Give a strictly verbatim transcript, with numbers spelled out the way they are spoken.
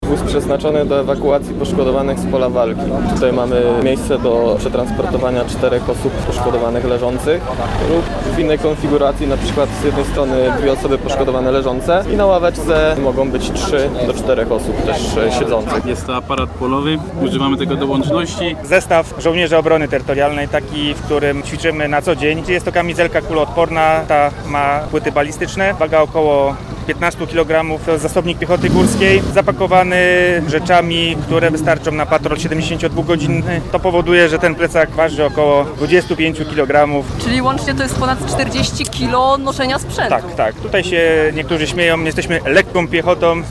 Wóz przeznaczony do ewakuacji poszkodowanych z pola walki. Tutaj mamy miejsce do przetransportowania czterech osób poszkodowanych leżących lub w innej konfiguracji, na przykład z jednej strony dwie osoby poszkodowane leżące i na ławeczce mogą być trzy do czterech osób też siedzących. Jest to aparat polowy, używamy tego do łączności. Zestaw żołnierza obrony terytorialnej, taki, w którym ćwiczymy na co dzień. Jest to kamizelka kuloodporna, ta ma płyty balistyczne, waga około piętnaście kilogramów, to zasobnik piechoty górskiej, zapakowany rzeczami, które wystarczą na patrol siedemdziesięciodwugodzinny. To powoduje, że ten plecak waży około dwadzieścia pięć kilogramów. Czyli łącznie to jest ponad czterdzieści kilo noszenia sprzętu. Tak, tak. Tutaj się niektórzy śmieją, jesteśmy lekką piechotą.